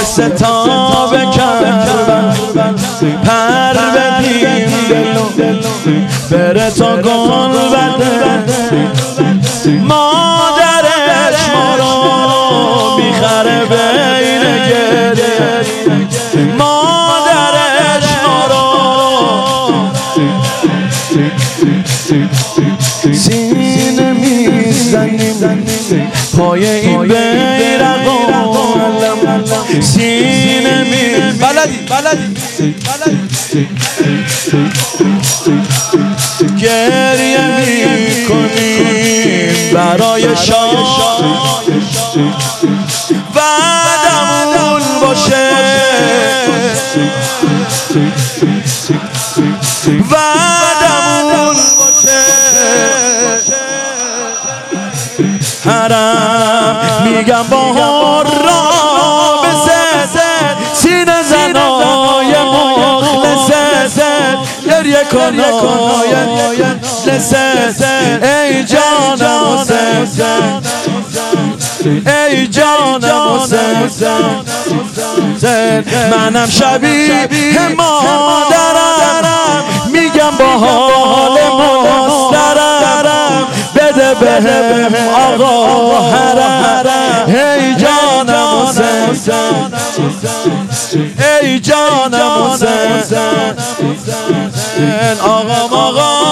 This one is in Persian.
ستاره کربن پر بدیم دلو بره تا گل بده مادرش ما رو میخره بین گریه مادرش ما رو سینه میزنیم پای این بیرق سینه بلدی گریه میکنیم برای شاه بعدمون باشه بعدمون باشه حرم میگم بهار را بزد سینه زنای مخلصه گریه کنای لسه ای جانم حسین ای جانم حسین منم شبیه مادرم میگم با حال مسترم بده بهم آقا حرم ای جانم حسین ای جانم حسین آقا